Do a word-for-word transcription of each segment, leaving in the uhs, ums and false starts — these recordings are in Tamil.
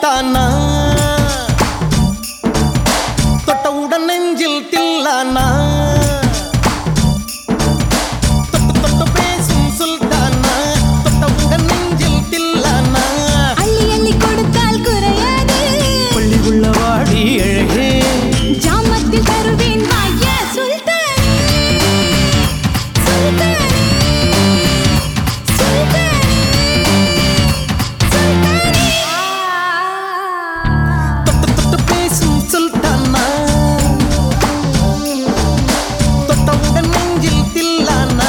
சுல்தானா தொட்டவுடன் நெஞ்சில் தில்லானா தொட்டு தொட்டு பேசும் சுல்தானா தொட்டவுடன் நெஞ்சில் தில்லானா அள்ளி அள்ளி கொடுத்தால் குறையாது பள்ளி உள்ள வாடி அழகே ஜாமத்தில் தருவேன் வாயா சுல்தானே சுல்தானே சுல்தானே சுல்தானே தொட்டு தொட்டு பேசும் சுல்தானா தொட்டவுடன் நெஞ்சில் தில்லானா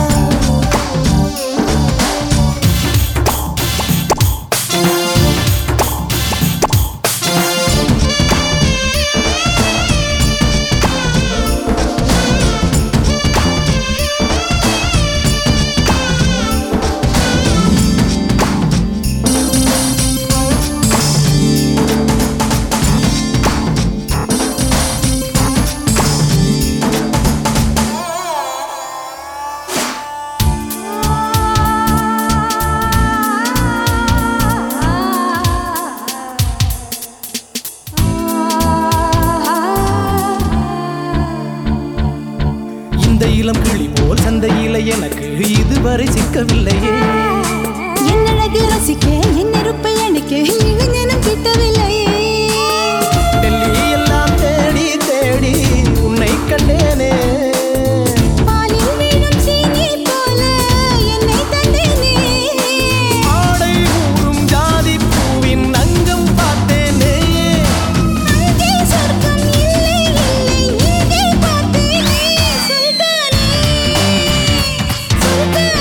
இந்த இளம் கிளி போல் சந்தையில எனக்கு இதுவரை சிக்கவில்லையே என் அழகு ரசிக்க என் நெருப்பை அணைக்க இளைஞனும் கிட்டவில்லையே டெல்லி எல்லாம் தேடி தேடி உன்னை கண்டேனே பாலில் வீணும் சீனி போல என்னை தந்தேனே ஆடை ஊறும் ஜாதி பூவின் அங்கம் பார்த்தேனே அங்கே சொர்க்கம் இல்லை இல்லை இங்கே பார்த்தேனே சுல்தானே சுல்தானே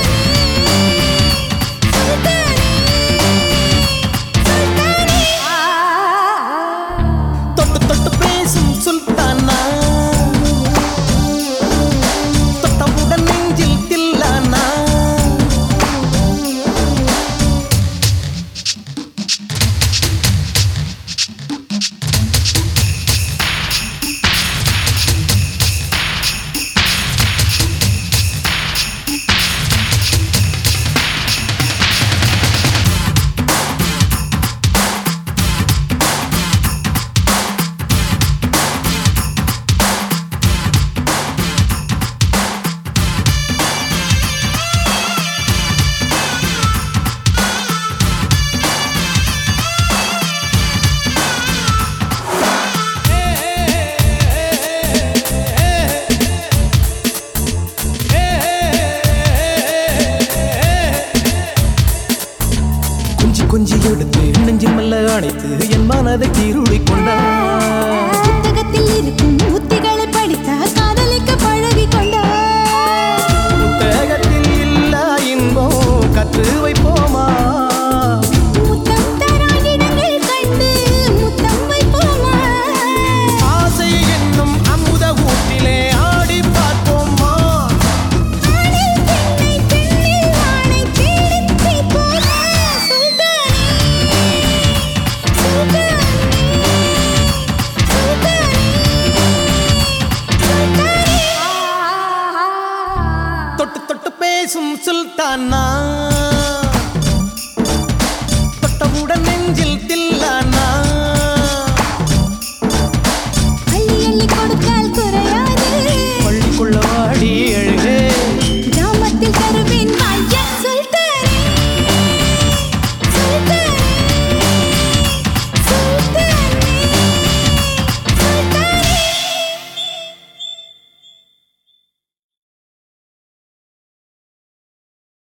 சுல்தானே சுல்தானே தொட்டு தொட்டு பேசும் சுல்தானா தொட்டவுடன் நெஞ்சில் தில்லானா கொஞ்சி கொஞ்சி எடுத்து நெஞ்சில் மெல்ல அணைத்து என் மனதை கீருளி கொண்டார் புத்தகத்தில் இருக்கும் உத்திகளை படித்த காதலிக்க பழகி கொண்டார் புத்தகத்தில் இல்ல இன்பம் கற்று வைப்போமா முத்தம் தரா இடங்கள் கண்டு முத்தம் வைப்போமா ஆசை என்னும் அமுத ஊட்டிலே ஆடி பார்ப்போமா ஆணில் பெண்ணை பெண்ணில் ஆணை தேடித் தீர்ப்போமா சுல்தானே சுல்தானே சுல்தானே சுல்தானே தொட்டு தொட்டு பேசும் சுல்தானா